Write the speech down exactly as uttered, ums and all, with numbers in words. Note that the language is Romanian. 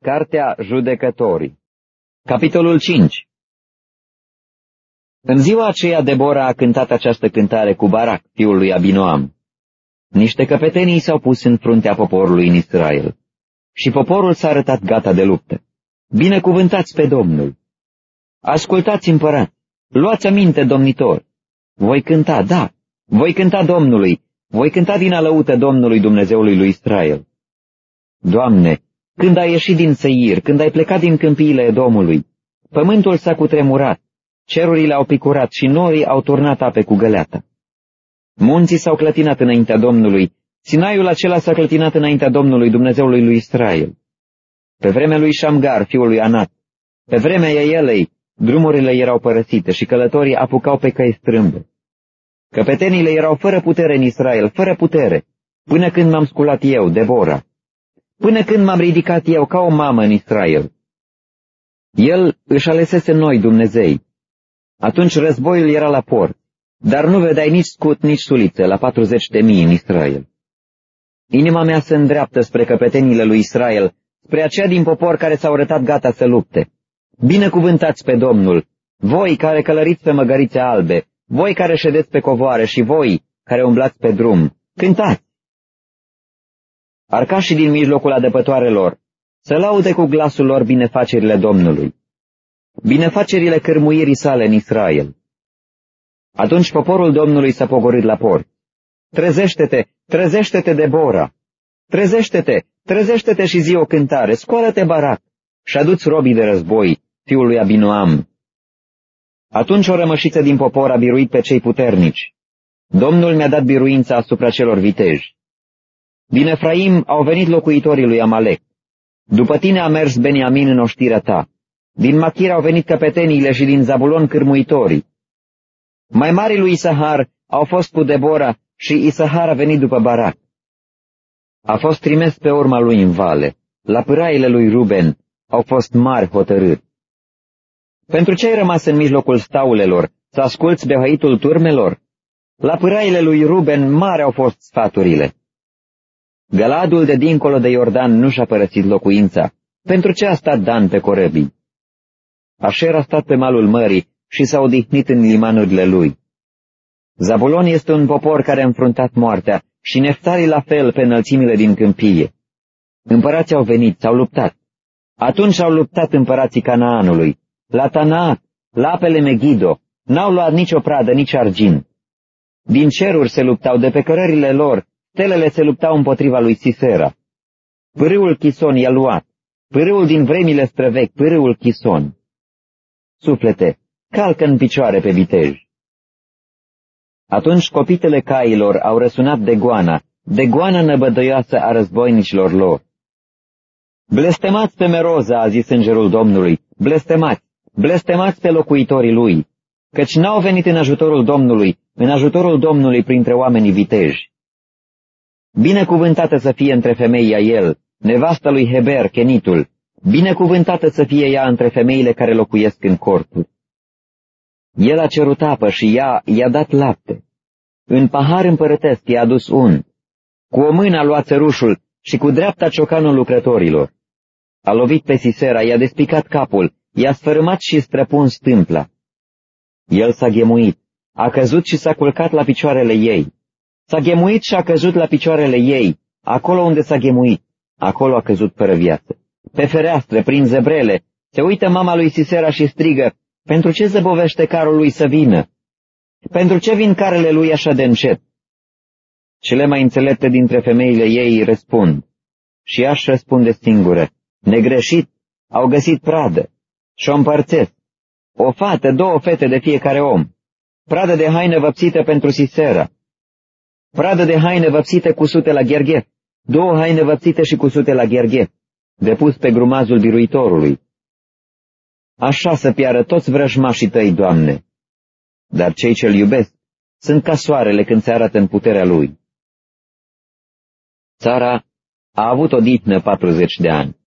Cartea Judecătorii. Capitolul cinci. În ziua aceea Debora a cântat această cântare cu Barac, fiul lui Abinoam. Niște căpetenii s-au pus în fruntea poporului în Israel și poporul s-a arătat gata de luptă. Binecuvântați pe Domnul! Ascultați, împărați! Luați aminte, domnitor! Voi cânta, da, voi cânta Domnului, voi cânta din alăută Domnului Dumnezeului lui Israel. Doamne, când ai ieșit din Seir, când ai plecat din câmpiile Edomului, pământul s-a cutremurat, cerurile au picurat și norii au turnat ape cu găleata. Munții s-au clătinat înaintea Domnului, Sinaiul acela s-a clătinat înaintea Domnului Dumnezeului lui Israel. Pe vremea lui Șamgar, fiul lui Anat, pe vremea Ielei, drumurile erau părăsite și călătorii apucau pe căi strâmbe. Căpetenile erau fără putere în Israel, fără putere, până când m-am sculat eu, Debora, până când m-am ridicat eu ca o mamă în Israel. El își alesese noi Dumnezei. Atunci războiul era la port, dar nu vedeai nici scut, nici sulițe la patruzeci de mii în Israel. Inima mea se îndreaptă spre căpetenile lui Israel, spre aceia din popor care s-au arătat gata să lupte. Binecuvântați pe Domnul, voi care călăriți pe măgărițe albe, voi care ședeți pe covoare și voi care umblați pe drum, cântați! Arcașii din mijlocul adăpătoarelor să laude cu glasul lor binefacerile Domnului, binefacerile cârmuirii sale în Israel. Atunci poporul Domnului s-a pogorât la port. Trezește-te, trezește-te, Debora! Trezește-te, trezește-te și zi o cântare, scoală-te, Barac, și adu-ți robii de război, fiul lui Abinoam. Atunci o rămășiță din popor a biruit pe cei puternici. Domnul mi-a dat biruința asupra celor viteji. Din Efraim au venit locuitorii lui Amalek. După tine a mers Beniamin în oștirea ta. Din Machir au venit căpeteniile și din Zabulon cârmuitorii. Mai marii lui Isahar au fost cu Debora și Isahar a venit după Barac. A fost trimis pe urma lui în vale. La pâraile lui Ruben au fost mari hotărâri. Pentru ce ai rămas în mijlocul staulelor, să asculți behăitul turmelor? La pâraile lui Ruben mari au fost sfaturile. Găladul de dincolo de Iordan nu și-a părăsit locuința. Pentru ce a stat Dan pe corăbii? Așer a stat pe malul mării și s-a odihnit în limanurile lui. Zabulon este un popor care a înfruntat moartea și Neftali la fel pe înălțimile din câmpie. Împărații au venit, s-au luptat. Atunci au luptat împărații Canaanului. La Tanaat, la apele Megido, n-au luat nicio pradă, nici argint. Din ceruri se luptau, de pe cărările lor, stelele se luptau împotriva lui Sisera. Pârâul Chison i-a luat, pârâul din vremile străvechi, pârâul Chison. Suflete, calcă în picioare pe viteji. Atunci copitele cailor au răsunat de goana, de goana năbădăioasă a războinicilor lor. Blestemați pe Meroza, a zis îngerul Domnului, blestemați, blestemați pe locuitorii lui, căci n-au venit în ajutorul Domnului, în ajutorul Domnului printre oamenii viteji. Binecuvântată să fie între femei Iael, nevasta lui Heber, Chenitul, binecuvântată să fie ea între femeile care locuiesc în corturi. El a cerut apă și ea i-a dat lapte. În pahar împărătesc i-a adus unt. Cu o mână a luat țărușul și cu dreapta ciocanul lucrătorilor. A lovit pe Sisera, i-a despicat capul, i-a sfărâmat și străpuns tâmpla. El s-a ghemuit, a căzut și s-a culcat la picioarele ei. S-a ghemuit și a căzut la picioarele ei, acolo unde s-a ghemuit, acolo a căzut fără viață. Pe fereastră, prin zebrele, se uită mama lui Sisera și strigă, pentru ce zăbovește carul lui să vină? Pentru ce vin carele lui așa de încet? Cele mai înțelepte dintre femeile ei îi răspund, și ea își răspunde singură, negreșit, au găsit pradă și o împărțesc, o fată, două fete de fiecare om, pradă de haină văpsită pentru Sisera, pradă de haine văpsite cusute la Gherghef, două haine văpsite și cusute la Gherghef, depus pe grumazul biruitorului. Așa să piară toți vrăjmașii tăi, Doamne, dar cei ce-L iubesc sunt ca soarele când se arată în puterea Lui. Țara a avut o dihnă patruzeci de ani.